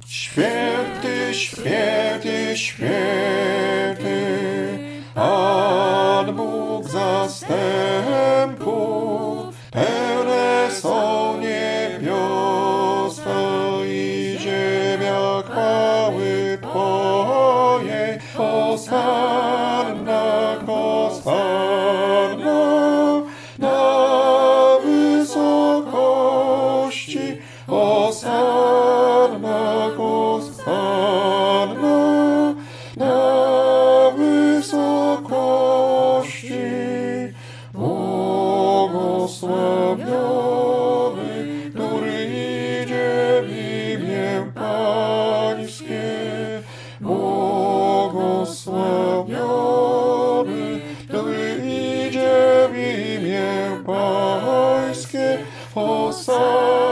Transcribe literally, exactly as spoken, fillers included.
Święty, święty, święty, Pan Bóg zastępów, pełne są niebiosa i ziemia chwały Twojej. Hosanna, hosanna na wysokości, hosanna, hosanna na wysokości. Błogosławiony, który idzie w imię Pańskie. Błogosławiony, który idzie w imię Pańskie. Hosanna.